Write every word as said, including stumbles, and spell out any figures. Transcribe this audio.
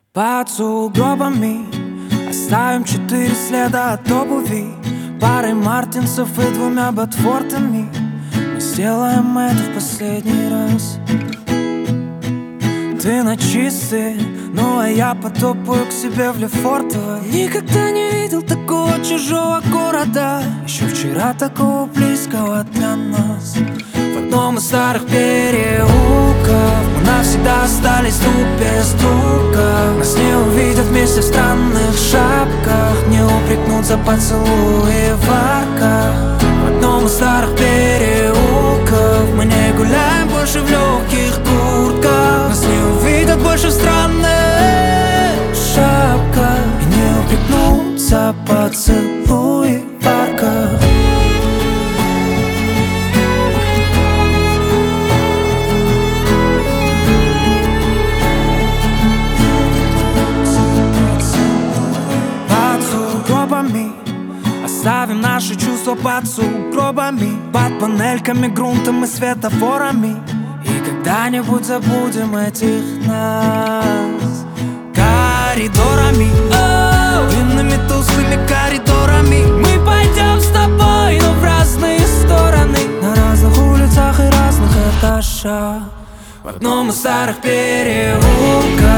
Под сугробами оставим четыре следа от обуви, парой мартинсов и двумя ботфортами. Мы сделаем это в последний раз. Ты на чистый, ну а я потопаю к себе в Лефортово. Никогда не видел такого чужого города, еще вчера такого близкого для нас. В одном из старых переулков мы навсегда остались друг без друга. Нас не увидят вместе в странных шапках, не упрекнут за поцелуи в арках. В одном из старых переулков мы не гуляем больше в легких куртках. Нас не увидят больше в странных шапках и не упрекнут за поцелуи в арках. Оставим наши чувства под сугробами, под панельками, грунтом и светофорами. И когда-нибудь забудем этих нас коридорами, oh! Длинными толстыми коридорами. Мы пойдем с тобой, но в разные стороны, на разных улицах и разных этажах. В одном из старых переулков